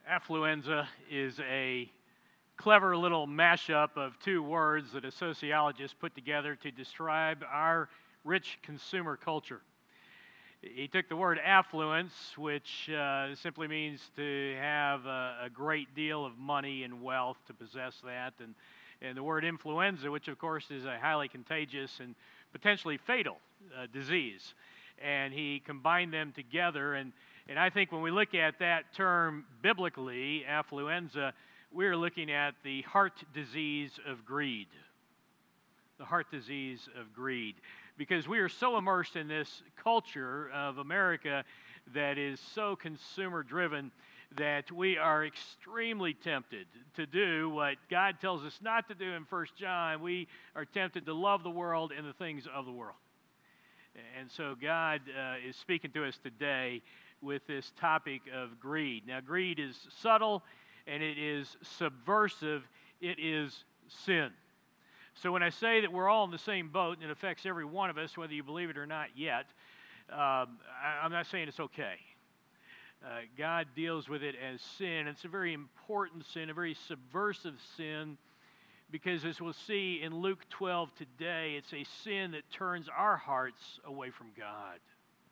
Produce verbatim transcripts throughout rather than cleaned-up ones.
Affluenza is a clever little mashup of two words that a sociologist put together to describe our rich consumer culture. He took the word affluence, which uh, simply means to have a, a great deal of money and wealth, to possess that, and, and the word influenza, which of course is a highly contagious and potentially fatal uh, disease. And he combined them together, and, and I think when we look at that term biblically, affluenza, we're looking at the heart disease of greed. The heart disease of greed. Because we are so immersed in this culture of America that is so consumer driven that we are extremely tempted to do what God tells us not to do in First John. We are tempted to love the world and the things of the world. And so God uh, is speaking to us today with this topic of greed. Now, greed is subtle and it is subversive. It is sin. So when I say that we're all in the same boat and it affects every one of us, whether you believe it or not yet, um, I, I'm not saying it's okay. Uh, God deals with it as sin. It's a very important sin, a very subversive sin, because as we'll see in Luke twelve today, it's a sin that turns our hearts away from God.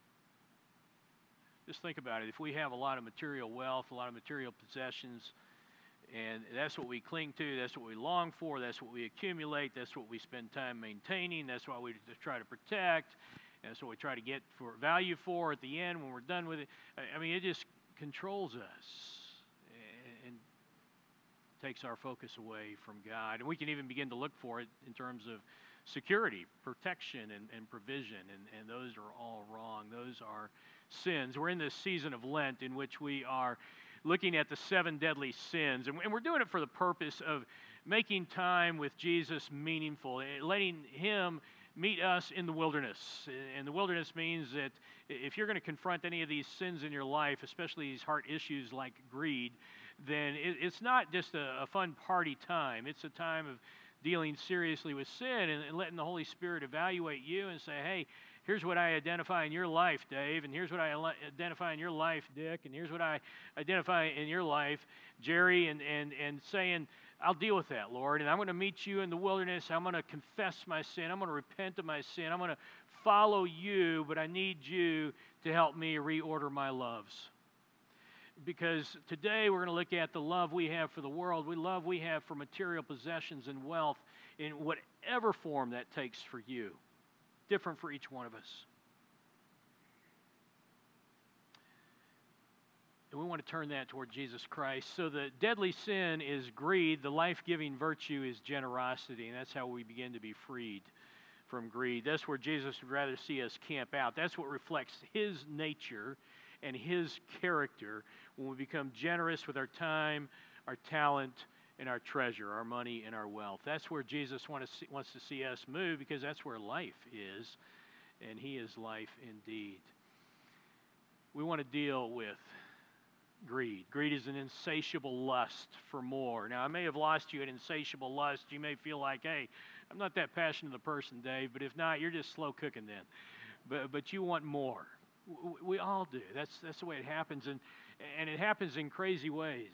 Just think about it. If we have a lot of material wealth, a lot of material possessions, and that's what we cling to, that's what we long for, that's what we accumulate, that's what we spend time maintaining, that's what we try to protect, and that's what we try to get for value for at the end when we're done with it. I mean, it just controls us and takes our focus away from God. And we can even begin to look for it in terms of security, protection, and, and provision, and, and those are all wrong. Those are sins. We're in this season of Lent in which we are looking at the seven deadly sins, and we're doing it for the purpose of making time with Jesus meaningful, letting Him meet us in the wilderness. And the wilderness means that if you're going to confront any of these sins in your life, especially these heart issues like greed, then it's not just a, a fun party time. It's a time of dealing seriously with sin and, and letting the Holy Spirit evaluate you and say, hey, here's what I identify in your life, Dave, and here's what I identify in your life, Dick, and here's what I identify in your life, Jerry, and, and, and saying, I'll deal with that, Lord, and I'm going to meet you in the wilderness. I'm going to confess my sin. I'm going to repent of my sin. I'm going to follow you, but I need you to help me reorder my loves. Because today we're going to look at the love we have for the world, we love we have for material possessions and wealth in whatever form that takes for you. Different for each one of us. And we want to turn that toward Jesus Christ. So the deadly sin is greed. The life-giving virtue is generosity. And that's how we begin to be freed from greed. That's where Jesus would rather see us camp out. That's what reflects His nature and His character when we become generous with our time, our talent, and our treasure, our money and our wealth. That's where Jesus want to see, wants to see us move, because that's where life is, and He is life indeed. We want to deal with greed. Greed is an insatiable lust for more. Now, I may have lost you at insatiable lust. You may feel like, hey, I'm not that passionate a person, Dave, but if not, you're just slow cooking then. But, but you want more. We all do. That's, that's the way it happens, and, and it happens in crazy ways.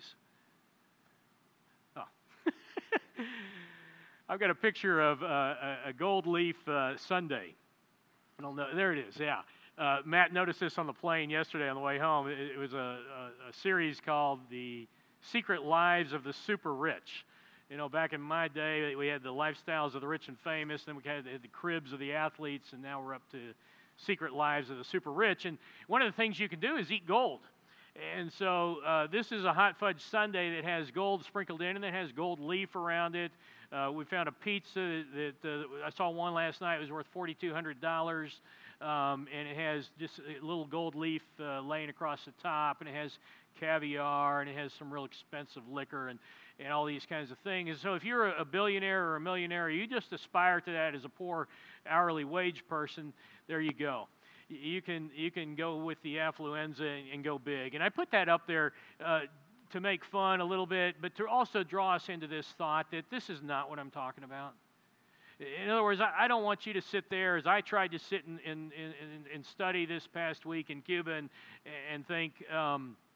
I've got a picture of uh, a gold leaf uh, sundae. I don't know. There it is. Yeah. Uh, Matt noticed this on the plane yesterday on the way home. It, it was a, a, a series called "The Secret Lives of the Super Rich." You know, back in my day, we had the lifestyles of the rich and famous. Then we had the, the cribs of the athletes, and now we're up to secret lives of the super rich. And one of the things you can do is eat gold. And so uh, this is a hot fudge sundae that has gold sprinkled in, and it has gold leaf around it. Uh, we found a pizza that, that uh, I saw one last night. It was worth four thousand two hundred dollars, um, and it has just a little gold leaf uh, laying across the top, and it has caviar, and it has some real expensive liquor, and, and all these kinds of things. And so if you're a billionaire or a millionaire, you just aspire to that as a poor hourly wage person, there you go. You can you can go with the affluenza and, and go big. And I put that up there uh, to make fun a little bit, but to also draw us into this thought that this is not what I'm talking about. In other words, I, I don't want you to sit there, as I tried to sit and, and, and, and study this past week in Cuba, and, and think, um,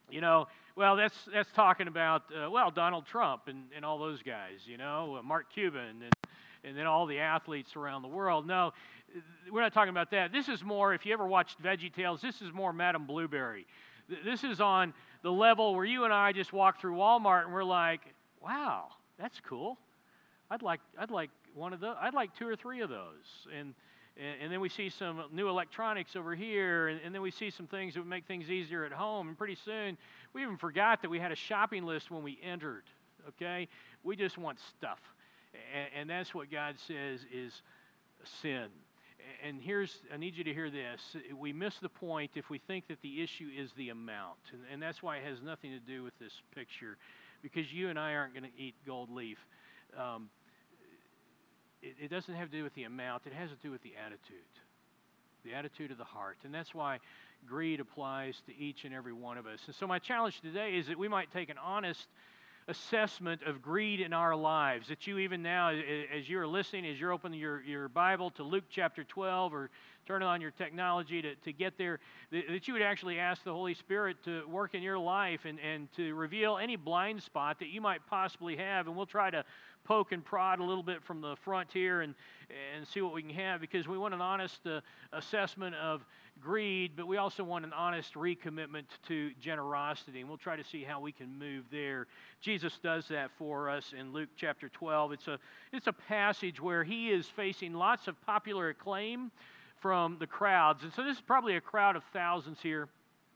You know, well, that's that's talking about uh, well Donald Trump and, and all those guys. You know, uh, Mark Cuban and and then all the athletes around the world. No, we're not talking about that. This is more. If you ever watched VeggieTales, this is more Madame Blueberry. This is on the level where you and I just walk through Walmart and we're like, wow, that's cool. I'd like I'd like one of those. I'd like two or three of those. And and, and then we see some new electronics over here, and, and then we see some things that would make things easier at home. And pretty soon, we even forgot that we had a shopping list when we entered. Okay, we just want stuff, and, and that's what God says is sin. And here's, I need you to hear this. We miss the point if we think that the issue is the amount. And, and that's why it has nothing to do with this picture, because you and I aren't going to eat gold leaf. Um, it, it doesn't have to do with the amount. It has to do with the attitude, the attitude of the heart. And that's why greed applies to each and every one of us. And so my challenge today is that we might take an honest assessment of greed in our lives, that you even now, as you're listening, as you're opening your, your Bible to Luke chapter twelve, or turning on your technology to, to get there, that, that you would actually ask the Holy Spirit to work in your life and, and to reveal any blind spot that you might possibly have. And we'll try to poke and prod a little bit from the front here and, and see what we can have, because we want an honest uh, assessment of greed, but we also want an honest recommitment to generosity, and we'll try to see how we can move there. Jesus does that for us in Luke chapter twelve. It's a, it's a passage where he is facing lots of popular acclaim from the crowds, and so this is probably a crowd of thousands here.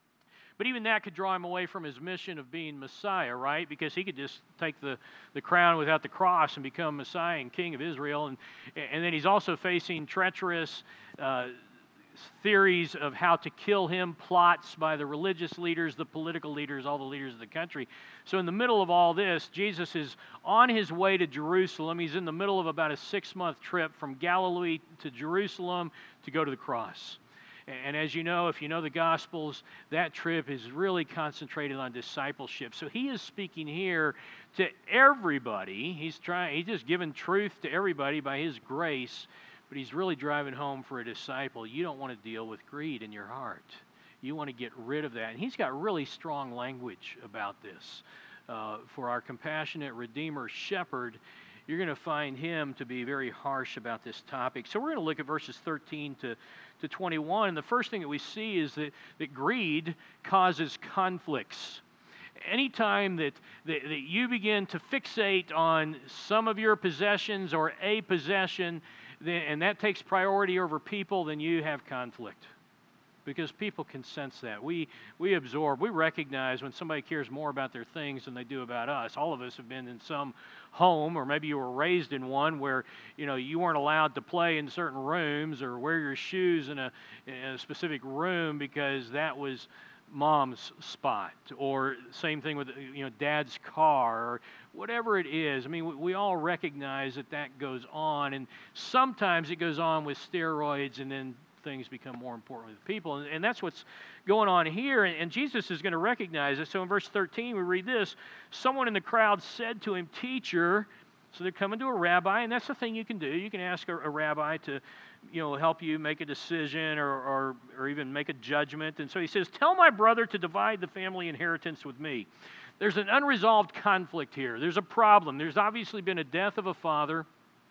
But even that could draw him away from his mission of being Messiah, right? Because he could just take the, the crown without the cross and become Messiah and King of Israel. And, and then he's also facing treacherous uh, theories of how to kill him, plots by the religious leaders, the political leaders, all the leaders of the country. So in the middle of all this, Jesus is on his way to Jerusalem. He's in the middle of about a six-month trip from Galilee to Jerusalem to go to the cross. And as you know, if you know the Gospels, that trip is really concentrated on discipleship. So he is speaking here to everybody. He's trying, he's just giving truth to everybody by his grace, but he's really driving home for a disciple. You don't want to deal with greed in your heart. You want to get rid of that. And he's got really strong language about this. Uh, for our compassionate Redeemer shepherd, you're going to find him to be very harsh about this topic. So we're going to look at verses thirteen to, to twenty-one. And the first thing that we see is that, that greed causes conflicts. Anytime that, that, that you begin to fixate on some of your possessions or a possession, then, and that takes priority over people, then you have conflict. Because people can sense that. We we absorb, we recognize when somebody cares more about their things than they do about us. All of us have been in some home, or maybe you were raised in one where, you know, you weren't allowed to play in certain rooms or wear your shoes in a, in a specific room because that was mom's spot. Or same thing with, you know, dad's car, or whatever it is. I mean, we, we all recognize that that goes on, and sometimes it goes on with steroids, and then things become more important with people. And, and that's what's going on here. And, and Jesus is going to recognize it. So in verse thirteen, we read this. Someone in the crowd said to him, "Teacher," so they're coming to a rabbi, and that's the thing you can do. You can ask a, a rabbi to, you know, help you make a decision or, or, or even make a judgment. And so he says, "Tell my brother to divide the family inheritance with me." There's an unresolved conflict here. There's a problem. There's obviously been a death of a father,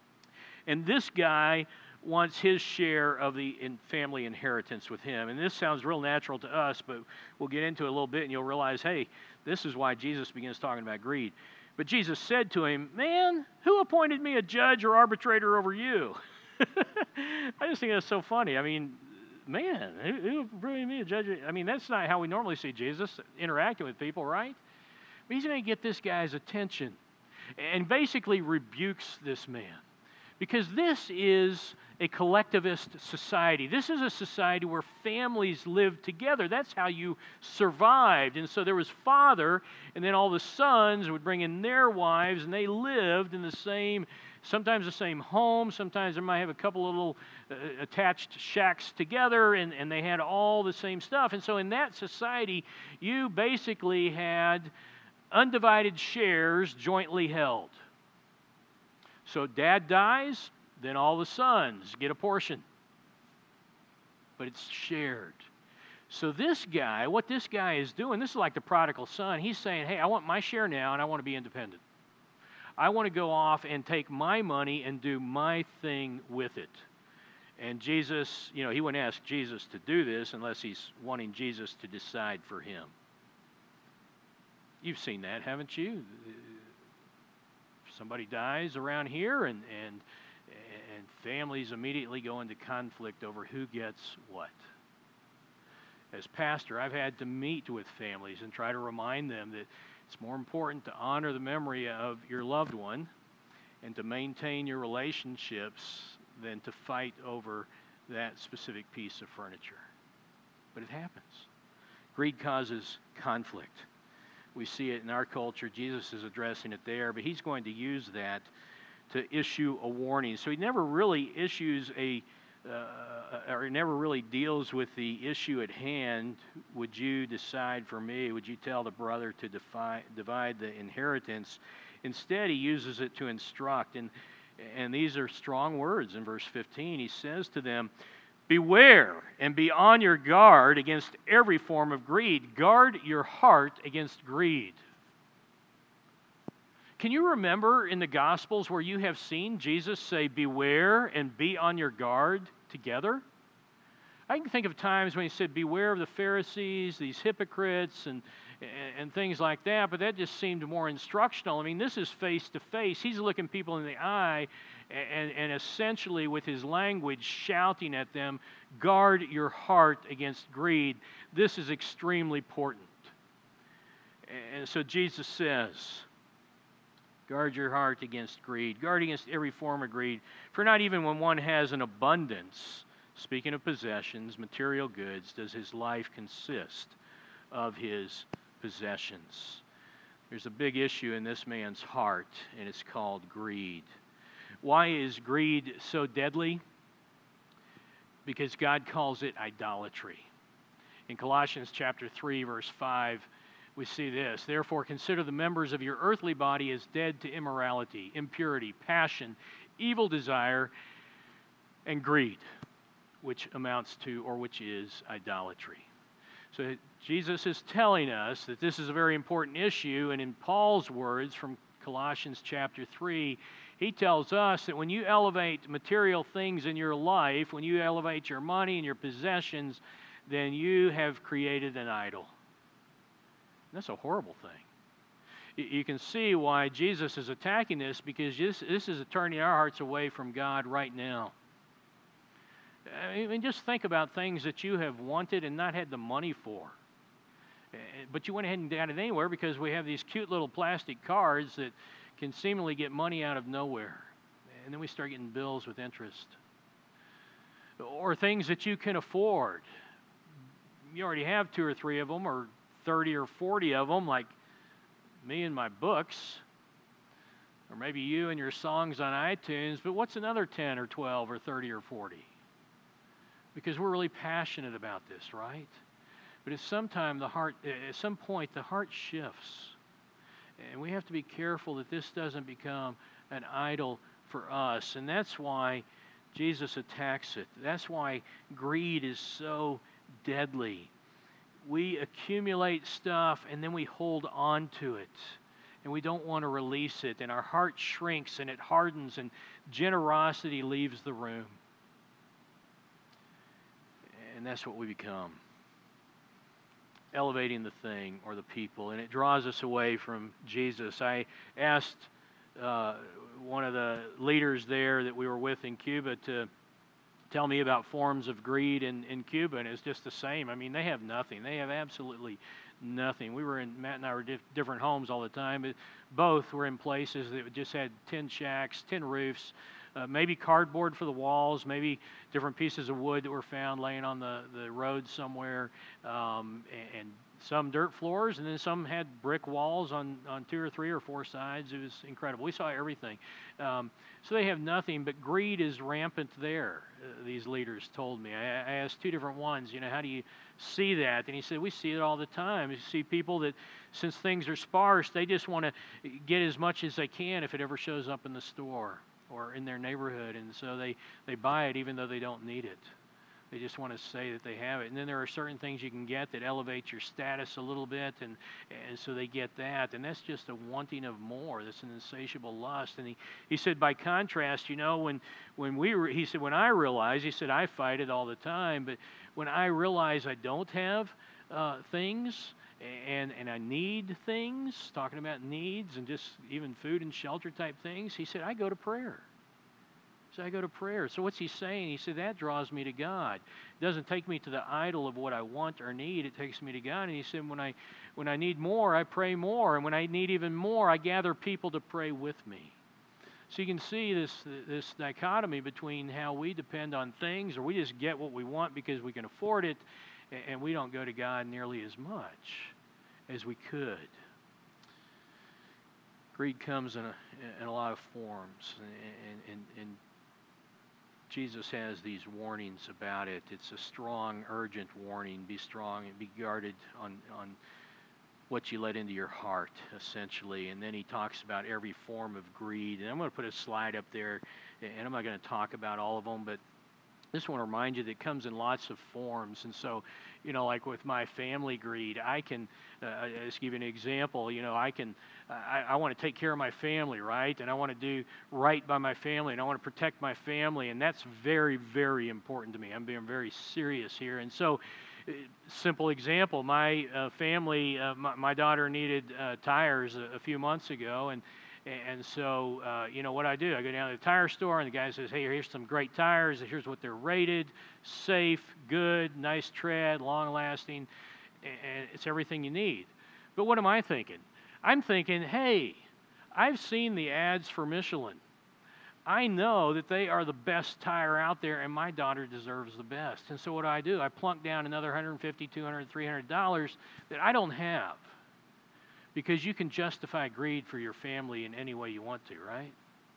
and this guy wants his share of the in family inheritance with him. And this sounds real natural to us, but we'll get into it a little bit and you'll realize, hey, this is why Jesus begins talking about greed. But Jesus said to him, "Man, who appointed me a judge or arbitrator over you?" I just think that's so funny. I mean, man, who, who appointed me a judge? I mean, that's not how we normally see Jesus interacting with people, right? But he's going to get this guy's attention and basically rebukes this man. Because this is a collectivist society. This is a society where families live together. That's how you survived. And so there was father, and then all the sons would bring in their wives, and they lived in the same, sometimes the same home. Sometimes they might have a couple of little uh, attached shacks together, and, and they had all the same stuff. And so in that society, you basically had undivided shares jointly held. So dad dies, then all the sons get a portion. But it's shared. So this guy, what this guy is doing, this is like the prodigal son. He's saying, hey, I want my share now, and I want to be independent. I want to go off and take my money and do my thing with it. And Jesus, you know, he wouldn't ask Jesus to do this unless he's wanting Jesus to decide for him. You've seen that, haven't you? Somebody dies around here, and, and, and families immediately go into conflict over who gets what. As pastor, I've had to meet with families and try to remind them that it's more important to honor the memory of your loved one and to maintain your relationships than to fight over that specific piece of furniture. But it happens. Greed causes conflict. We see it in our culture. Jesus is addressing it there, but he's going to use that to issue a warning. So he never really issues a, uh, or never really deals with the issue at hand. Would you decide for me? Would you tell the brother to defi- divide the inheritance? Instead, he uses it to instruct. And, and these are strong words in verse fifteen. He says to them, beware and be on your guard against every form of greed. Guard your heart against greed. Can you remember in the Gospels where you have seen Jesus say, beware and be on your guard together? I can think of times when he said, beware of the Pharisees, these hypocrites, and, and, and things like that, but that just seemed more instructional. I mean, this is face to face. He's looking people in the eye and, and essentially with his language shouting at them, guard your heart against greed. This is extremely important. And so Jesus says, guard your heart against greed. Guard against every form of greed. For not even when one has an abundance, speaking of possessions, material goods, does his life consist of his possessions. There's a big issue in this man's heart, and it's called greed. Why is greed so deadly? Because God calls it idolatry. In Colossians chapter three, verse five, we see this. Therefore, consider the members of your earthly body as dead to immorality, impurity, passion, evil desire, and greed, which amounts to, or which is, idolatry. So Jesus is telling us that this is a very important issue, and in Paul's words from Colossians chapter three, he tells us that when you elevate material things in your life, when you elevate your money and your possessions, then you have created an idol. That's a horrible thing. You can see why Jesus is attacking this, because this, this is turning our hearts away from God right now. I mean, just think about things that you have wanted and not had the money for. But you went ahead and got it anywhere because we have these cute little plastic cards that can seemingly get money out of nowhere. And then we start getting bills with interest. Or things that you can afford. You already have two or three of them, or thirty or forty of them, like me and my books. Or maybe you and your songs on iTunes. But what's another ten or twelve or thirty or forty? Because we're really passionate about this, right? But at some time, the heart, at some point, the heart shifts. And we have to be careful that this doesn't become an idol for us. And that's why Jesus attacks it. That's why greed is so deadly. We accumulate stuff and then we hold on to it. And we don't want to release it. And our heart shrinks and it hardens and generosity leaves the room. And that's what we become. Elevating the thing or the people. And it draws us away from Jesus. I asked uh, one of the leaders there that we were with in Cuba to tell me about forms of greed in, in Cuba, and it's just the same. I mean, they have nothing. They have absolutely nothing. We were in, Matt and I were in different homes all the time, but both were in places that just had tin shacks, tin roofs, uh, maybe cardboard for the walls, maybe different pieces of wood that were found laying on the, the road somewhere, um, and, and some dirt floors, and then some had brick walls on, on two or three or four sides. It was incredible. We saw everything. Um, so they have nothing, but greed is rampant there, uh, these leaders told me. I, I asked two different ones, you know, how do you see that? And he said, we see it all the time. You see people that, since things are sparse, they just want to get as much as they can if it ever shows up in the store or in their neighborhood, and so they, they buy it even though they don't need it. They just want to say that they have it. And then there are certain things you can get that elevate your status a little bit, and, and so they get that. And that's just a wanting of more. That's an insatiable lust. And he, he said, by contrast, you know, when, when we, re- he said, when I realize, he said, I fight it all the time, but when I realize I don't have uh, things, and, and I need things, talking about needs and just even food and shelter type things, he said, I go to prayer. So I go to prayer. So what's he saying? He said, that draws me to God. It doesn't take me to the idol of what I want or need. It takes me to God. And he said, when I when I need more, I pray more. And when I need even more, I gather people to pray with me. So you can see this this dichotomy between how we depend on things, or we just get what we want because we can afford it, and we don't go to God nearly as much as we could. Greed comes in a, in a lot of forms, and, and, and Jesus has these warnings about it. It's a strong, urgent warning. Be strong and be guarded on, on what you let into your heart, essentially. And then he talks about every form of greed. And I'm going to put a slide up there, and I'm not going to talk about all of them, but I just want to remind you that it comes in lots of forms. And so, you know, like with my family greed, I can, uh, just give you an example, you know, I can, I, I want to take care of my family, right? And I want to do right by my family, and I want to protect my family. And that's very, very important to me. I'm being very serious here. And so, uh, simple example, my uh, family, uh, my, my daughter needed uh, tires a, a few months ago, and And so, uh, you know, what I do, I go down to the tire store, and the guy says, hey, here's some great tires. Here's what they're rated: safe, good, nice tread, long-lasting, and it's everything you need. But what am I thinking? I'm thinking, hey, I've seen the ads for Michelin. I know that they are the best tire out there, and my daughter deserves the best. And so what do I do? I plunk down another one hundred fifty dollars, two hundred dollars, three hundred dollars that I don't have. Because you can justify greed for your family in any way you want to, right?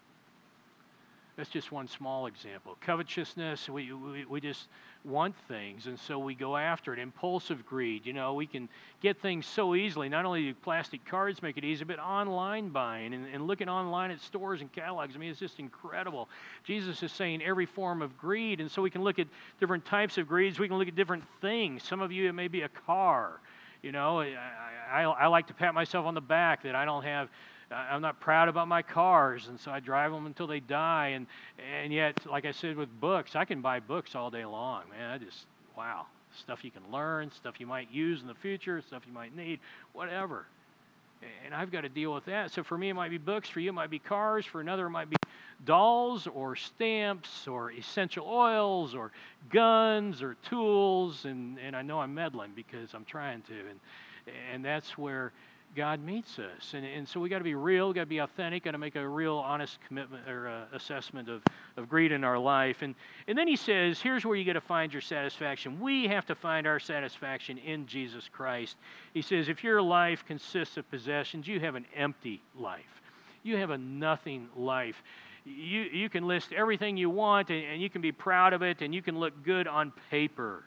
That's just one small example. Covetousness, we, we, we just want things, and so we go after it. Impulsive greed, you know, we can get things so easily. Not only do plastic cards make it easy, but online buying and, and looking online at stores and catalogs. I mean, it's just incredible. Jesus is saying every form of greed, and so we can look at different types of greeds. We can look at different things. Some of you, it may be a car. You know, I, I, I like to pat myself on the back that I don't have, I'm not proud about my cars, and so I drive them until they die. And, and yet, like I said with books, I can buy books all day long, man. I just, wow. Stuff you can learn, stuff you might use in the future, stuff you might need, whatever. And I've got to deal with that. So for me, it might be books. For you, it might be cars. For another, it might be dolls or stamps or essential oils or guns or tools. And, and I know I'm meddling because I'm trying to. And, and that's where God meets us. And, and so we got to be real, we got to be authentic, got to make a real honest commitment or uh, assessment of, of greed in our life. And, and then he says, here's where you got to find your satisfaction. We have to find our satisfaction in Jesus Christ. He says, if your life consists of possessions, you have an empty life. You have a nothing life. You, you can list everything you want, and, and you can be proud of it, and you can look good on paper.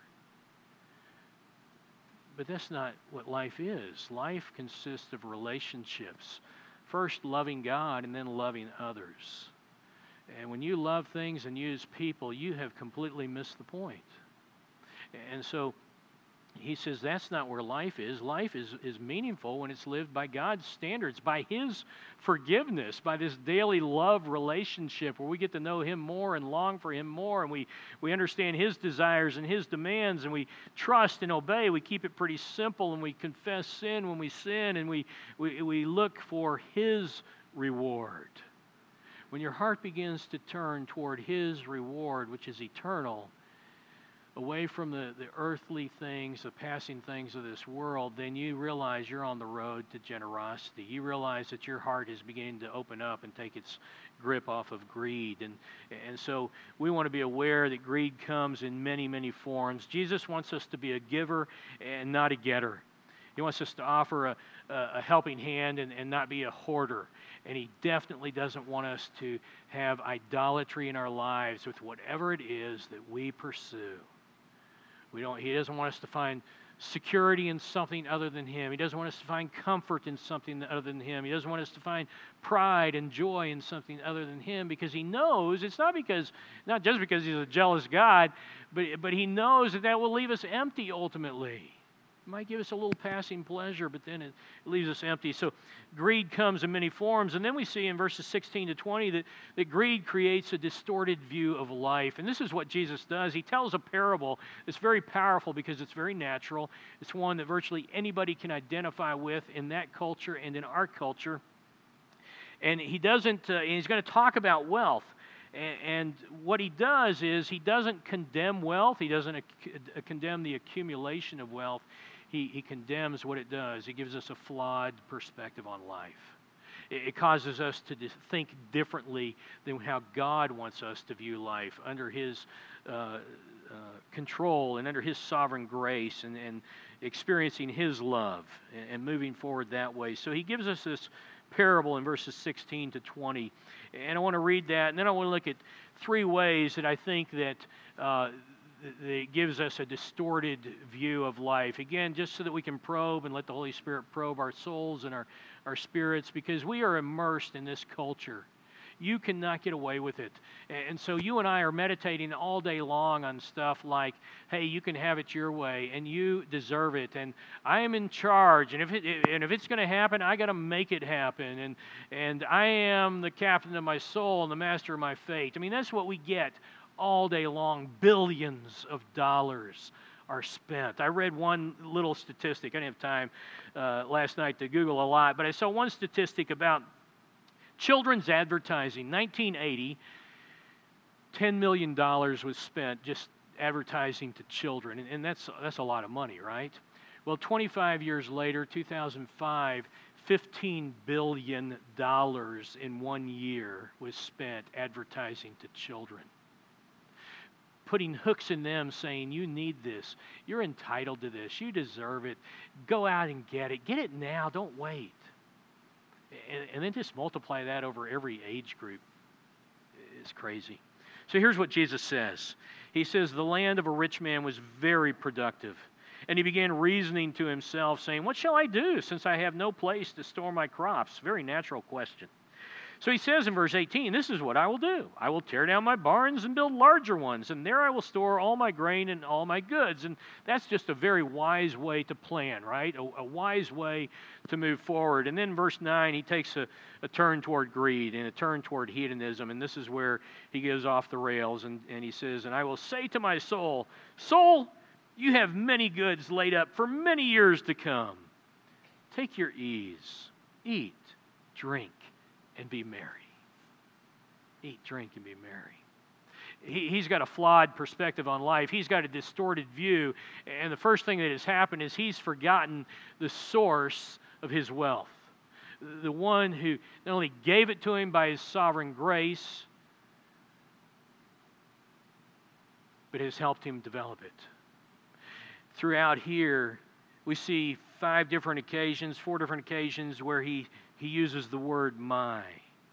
But that's not what life is. Life consists of relationships. First, loving God, and then loving others. And when you love things and use people, you have completely missed the point. And so he says that's not where life is. Life is, is meaningful when it's lived by God's standards, by His forgiveness, by this daily love relationship where we get to know Him more and long for Him more, and we, we understand His desires and His demands, and we trust and obey. We keep it pretty simple, and we confess sin when we sin, and we, we, we look for His reward. When your heart begins to turn toward His reward, which is eternal, away from the, the earthly things, the passing things of this world, then you realize you're on the road to generosity. You realize that your heart is beginning to open up and take its grip off of greed. And, and so we want to be aware that greed comes in many, many forms. Jesus wants us to be a giver and not a getter. He wants us to offer a, a helping hand and, and not be a hoarder. And He definitely doesn't want us to have idolatry in our lives with whatever it is that we pursue. We don't. He doesn't want us to find security in something other than Him. He doesn't want us to find comfort in something other than Him. He doesn't want us to find pride and joy in something other than Him, because He knows it's not because, not just because He's a jealous God, but, but He knows that that will leave us empty ultimately. It might give us a little passing pleasure, but then it leaves us empty. So greed comes in many forms. And then we see in verses sixteen to twenty that, that greed creates a distorted view of life. And this is what Jesus does. He tells a parable that's very powerful because it's very natural. It's one that virtually anybody can identify with in that culture and in our culture. And he doesn't, uh, and he's going to talk about wealth. And what he does is he doesn't condemn wealth. He doesn't ac- condemn the accumulation of wealth. He, he condemns what it does. He gives us a flawed perspective on life. It, it causes us to dis- think differently than how God wants us to view life, under His uh, uh, control and under His sovereign grace, and, and experiencing His love and, and moving forward that way. So he gives us this parable in verses sixteen to twenty. And I want to read that, and then I want to look at three ways that I think that uh, it gives us a distorted view of life. Again, just so that we can probe and let the Holy Spirit probe our souls and our, our spirits, because we are immersed in this culture. You cannot get away with it. And so you and I are meditating all day long on stuff like, hey, you can have it your way, and you deserve it, and I am in charge, and if it, and if it's going to happen, I got to make it happen, and and I am the captain of my soul and the master of my fate. I mean, that's what we get all day long. Billions of dollars are spent. I read one little statistic. I didn't have time uh, last night to Google a lot, but I saw one statistic about children's advertising. nineteen eighty, ten million dollars was spent just advertising to children, and, and that's that's a lot of money, right? Well, twenty-five years later, two thousand five, fifteen billion dollars in one year was spent advertising to children, putting hooks in them, saying, you need this, you're entitled to this, you deserve it, go out and get it, get it now, don't wait. And, and then just multiply that over every age group. It's crazy. So here's what Jesus says. He says, the land of a rich man was very productive. And he began reasoning to himself, saying, what shall I do, since I have no place to store my crops? Very natural question. So he says in verse eighteen, this is what I will do. I will tear down my barns and build larger ones, and there I will store all my grain and all my goods. And that's just a very wise way to plan, right? A, a wise way to move forward. And then verse nine, he takes a, a turn toward greed and a turn toward hedonism. And this is where he goes off the rails. And, and he says, and I will say to my soul, soul, you have many goods laid up for many years to come. Take your ease, eat, drink, and be merry. Eat, drink, and be merry. He, he's got a flawed perspective on life. He's got a distorted view. And the first thing that has happened is he's forgotten the source of his wealth. The one who not only gave it to him by His sovereign grace, but has helped him develop it. Throughout here, we see five different occasions, four different occasions where he He uses the word my.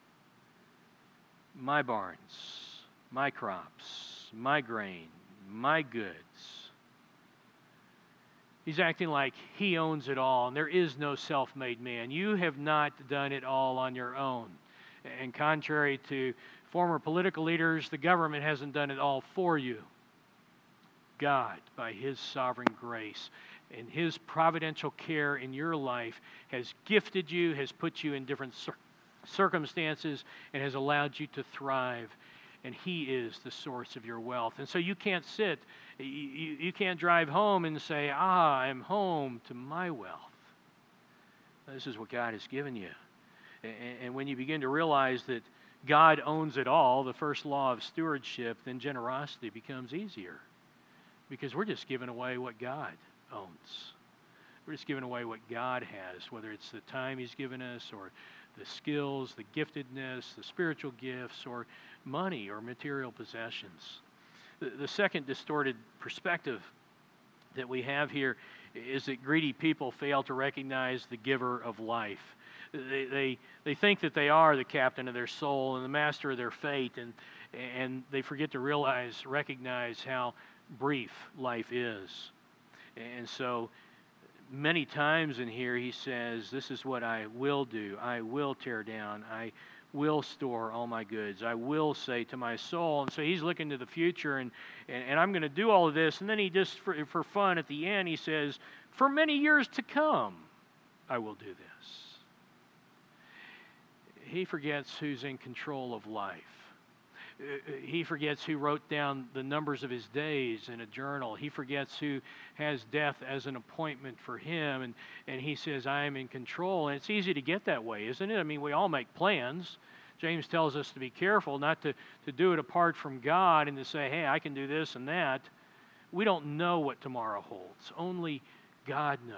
My barns, my crops, my grain, my goods. He's acting like he owns it all, and there is no self-made man. You have not done it all on your own. And contrary to former political leaders, the government hasn't done it all for you. God, by His sovereign grace and His providential care in your life, has gifted you, has put you in different cir- circumstances, and has allowed you to thrive. And He is the source of your wealth. And so you can't sit, you, you, you can't drive home and say, ah, I'm home to my wealth. This is what God has given you. And, and when you begin to realize that God owns it all, the first law of stewardship, then generosity becomes easier. Because we're just giving away what God owns. We're just giving away what God has, whether it's the time He's given us, or the skills, the giftedness, the spiritual gifts, or money or material possessions. The, the second distorted perspective that we have here is that greedy people fail to recognize the giver of life. They, they, they think that they are the captain of their soul and the master of their fate, and, and they forget to realize, recognize how brief life is. And so many times in here he says, this is what I will do. I will tear down. I will store all my goods. I will say to my soul. And so he's looking to the future, and, and, and I'm going to do all of this. And then he just, for, for fun at the end, he says, for many years to come, I will do this. He forgets who's in control of life. He forgets who wrote down the numbers of his days in a journal. He forgets who has death as an appointment for him. And, and he says, I am in control. And it's easy to get that way, isn't it? I mean, we all make plans. James tells us to be careful not to, to do it apart from God and to say, hey, I can do this and that. We don't know what tomorrow holds. Only God knows.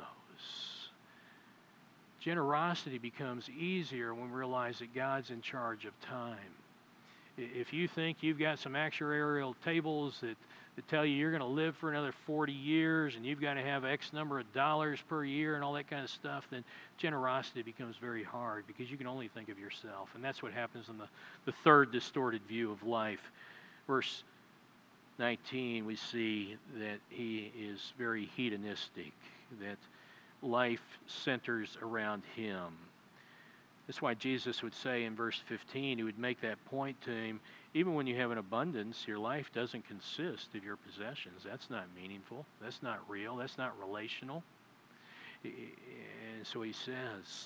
Generosity becomes easier when we realize that God's in charge of time. If you think you've got some actuarial tables that, that tell you you're going to live for another forty years and you've got to have X number of dollars per year and all that kind of stuff, then generosity becomes very hard because you can only think of yourself. And that's what happens in the, the third distorted view of life. Verse nineteen, we see that he is very hedonistic, that life centers around him. That's why Jesus would say in verse fifteen, he would make that point to him, even when you have an abundance, your life doesn't consist of your possessions. That's not meaningful. That's not real. That's not relational. And so he says,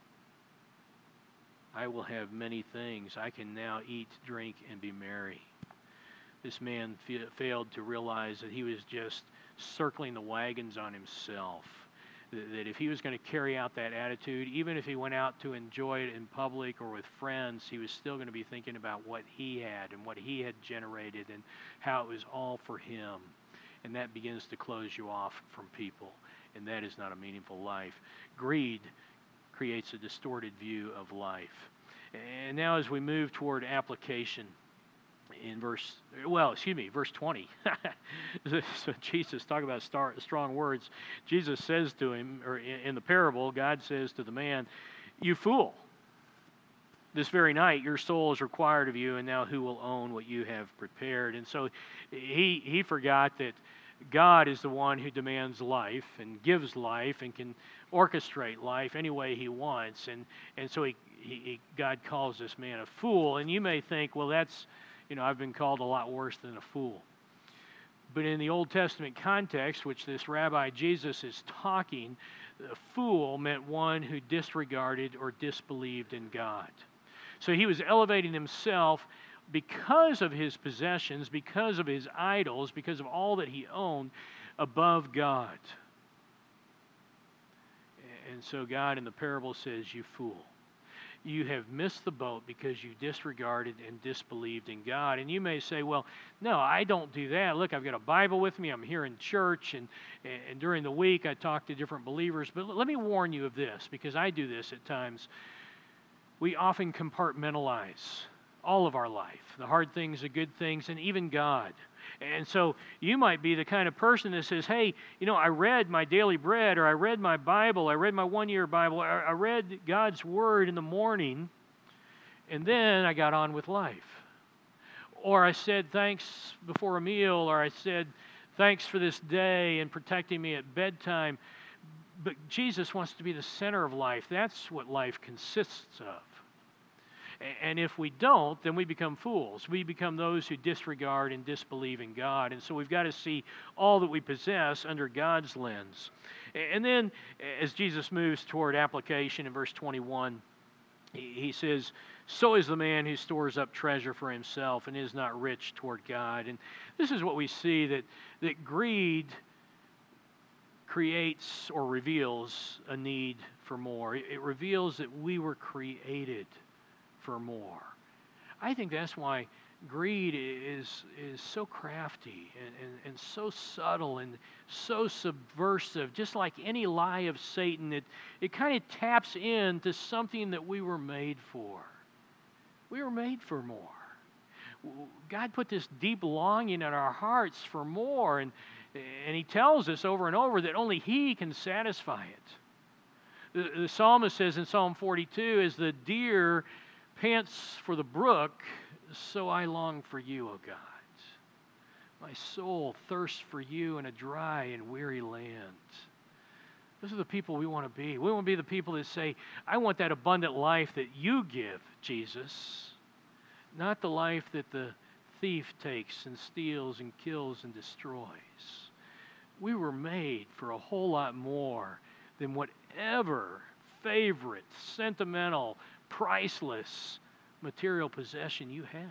I will have many things. I can now eat, drink, and be merry. This man fa- failed to realize that he was just circling the wagons on himself. That if he was going to carry out that attitude, even if he went out to enjoy it in public or with friends, he was still going to be thinking about what he had and what he had generated and how it was all for him. And that begins to close you off from people. And that is not a meaningful life. Greed creates a distorted view of life. And now as we move toward application, in verse, well, excuse me, verse twenty. So Jesus, talk about star, strong words. Jesus says to him, or in, in the parable, God says to the man, you fool. This very night your soul is required of you, and now who will own what you have prepared? And so he he forgot that God is the one who demands life and gives life and can orchestrate life any way he wants. And, and so he, he, he God calls this man a fool. And you may think, well, that's, you know, I've been called a lot worse than a fool. But in the Old Testament context, which this Rabbi Jesus is talking, a fool meant one who disregarded or disbelieved in God. So he was elevating himself because of his possessions, because of his idols, because of all that he owned, above God. And so God in the parable says, you fool. You have missed the boat because you disregarded and disbelieved in God. And you may say, well, no, I don't do that. Look, I've got a Bible with me. I'm here in church, and, and during the week I talk to different believers. But let me warn you of this, because I do this at times. We often compartmentalize all of our life, the hard things, the good things, and even God. And so you might be the kind of person that says, hey, you know, I read my daily bread, or I read my Bible, I read my one-year Bible, I read God's Word in the morning, and then I got on with life. Or I said thanks before a meal, or I said thanks for this day and protecting me at bedtime. But Jesus wants to be the center of life. That's what life consists of. And if we don't, then we become fools. We become those who disregard and disbelieve in God. And so we've got to see all that we possess under God's lens. And then as Jesus moves toward application in verse twenty-one, he says, so is the man who stores up treasure for himself and is not rich toward God. And this is what we see, that, that greed creates or reveals a need for more. It reveals that we were created for more. I think that's why greed is is so crafty and, and, and so subtle and so subversive. Just like any lie of Satan, it, it kind of taps into something that we were made for. We were made for more. God put this deep longing in our hearts for more, and, and He tells us over and over that only He can satisfy it. The, the psalmist says in Psalm forty-two, as the deer pants for the brook, so I long for you, O God. My soul thirsts for you in a dry and weary land. Those are the people we want to be. We want to be the people that say, I want that abundant life that you give, Jesus, not the life that the thief takes and steals and kills and destroys. We were made for a whole lot more than whatever favorite, sentimental, priceless material possession you have.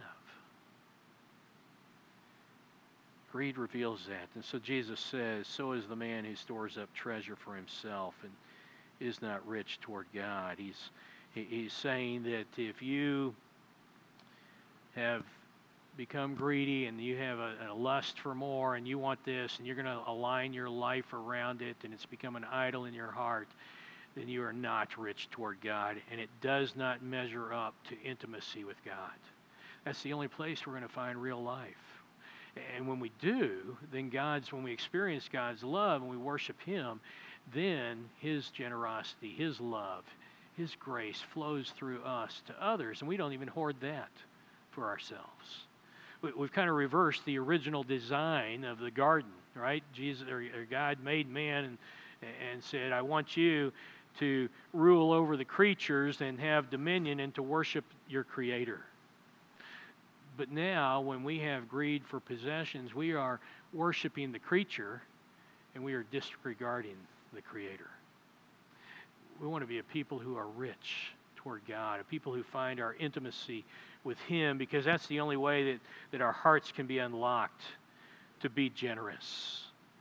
Greed reveals that. And so Jesus says, so is the man who stores up treasure for himself and is not rich toward God. He's, he's saying that if you have become greedy and you have a, a lust for more and you want this and you're going to align your life around it and it's become an idol in your heart, then you are not rich toward God, and it does not measure up to intimacy with God. That's the only place we're going to find real life. And when we do, then God's, when we experience God's love and we worship Him, then His generosity, His love, His grace flows through us to others, and we don't even hoard that for ourselves. We've kind of reversed the original design of the garden, right? Jesus or God made man and, and said, I want you to rule over the creatures and have dominion and to worship your Creator. But now, when we have greed for possessions, we are worshiping the creature and we are disregarding the Creator. We want to be a people who are rich toward God, a people who find our intimacy with Him, because that's the only way that, that our hearts can be unlocked to be generous,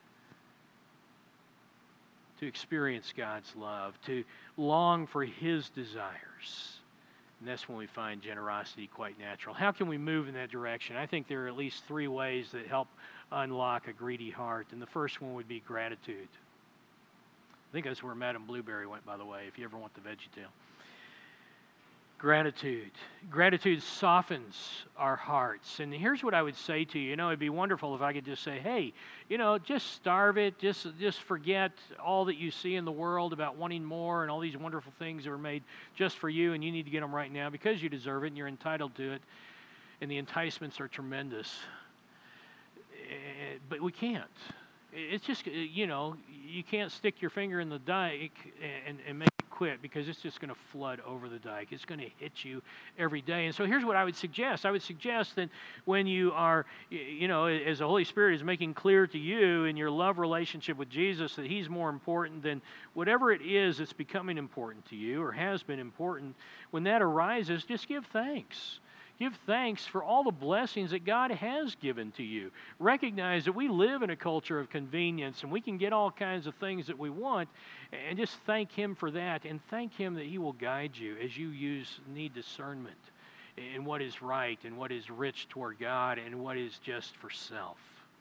to experience God's love, to long for His desires. And that's when we find generosity quite natural. How can we move in that direction? I think there are at least three ways that help unlock a greedy heart. And the first one would be gratitude. I think that's where Madame Blueberry went, by the way, if you ever want the VeggieTale. Gratitude. Gratitude softens our hearts. And here's what I would say to you. You know, it'd be wonderful if I could just say, hey, you know, just starve it. Just, just forget all that you see in the world about wanting more and all these wonderful things that are made just for you, and you need to get them right now because you deserve it and you're entitled to it. And the enticements are tremendous. But we can't. It's just, you know, you can't stick your finger in the dike and, and make it quit, because it's just going to flood over the dike. It's going to hit you every day. And so here's what I would suggest. I would suggest that when you are, you know, as the Holy Spirit is making clear to you in your love relationship with Jesus that He's more important than whatever it is that's becoming important to you or has been important, when that arises, just give thanks. Give thanks for all the blessings that God has given to you. Recognize that we live in a culture of convenience and we can get all kinds of things that we want, and just thank Him for that, and thank Him that He will guide you as you use need discernment in what is right and what is rich toward God and what is just for self.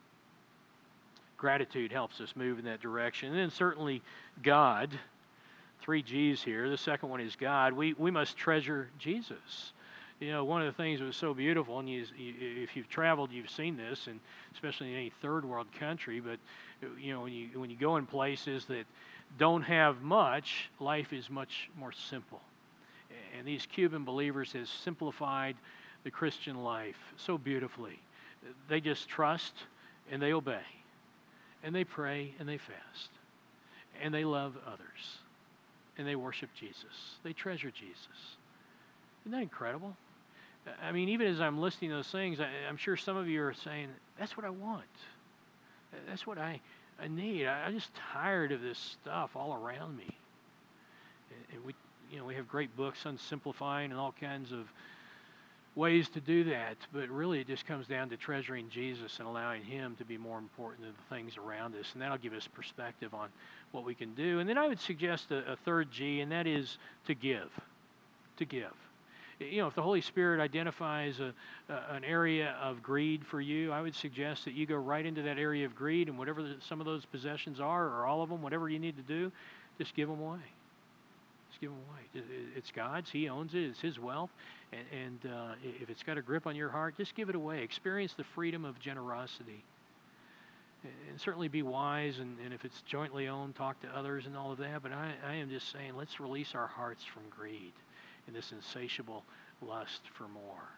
Gratitude helps us move in that direction. And then certainly God, three G's here. The second one is God. We, we must treasure Jesus. You know, one of the things that was so beautiful, and you, you, if you've traveled, you've seen this, and especially in any third world country, but, you know, when you, when you go in places that don't have much, life is much more simple. And these Cuban believers have simplified the Christian life so beautifully. They just trust and they obey, and they pray and they fast, and they love others, and they worship Jesus. They treasure Jesus. Isn't that incredible? I mean, even as I'm listing those things, I, I'm sure some of you are saying, that's what I want. That's what I, I need. I, I'm just tired of this stuff all around me. And we, you know, we have great books on simplifying and all kinds of ways to do that, but really it just comes down to treasuring Jesus and allowing Him to be more important than the things around us, and that'll give us perspective on what we can do. And then I would suggest a, a third G, and that is to give. To give. You know, if the Holy Spirit identifies a, a, an area of greed for you, I would suggest that you go right into that area of greed, and whatever the, some of those possessions are, or all of them, whatever you need to do, just give them away. Just give them away. It's God's. He owns it. It's His wealth. And, and uh, if it's got a grip on your heart, just give it away. Experience the freedom of generosity. And certainly be wise, and, and if it's jointly owned, talk to others and all of that. But I, I am just saying, let's release our hearts from greed and this insatiable lust for more.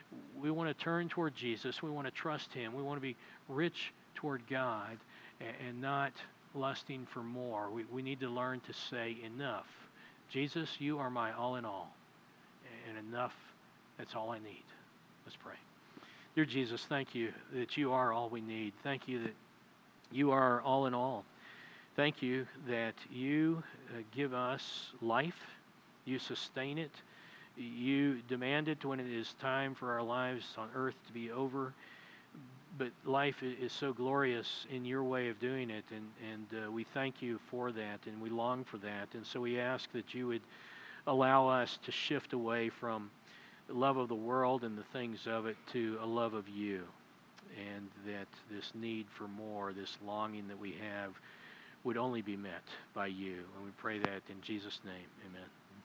We want to turn toward Jesus. We want to trust him. We want to be rich toward God and, and not lusting for more. We, we need to learn to say enough. Jesus, you are my all in all. And enough, that's all I need. Let's pray. Dear Jesus, thank you that you are all we need. Thank you that you are all in all. Thank you that you uh, give us life. You sustain it. You demand it when it is time for our lives on earth to be over. But life is so glorious in your way of doing it, and, and uh, we thank you for that, and we long for that. And so we ask that you would allow us to shift away from the love of the world and the things of it to a love of you, and that this need for more, this longing that we have, would only be met by you. And we pray that in Jesus' name. Amen.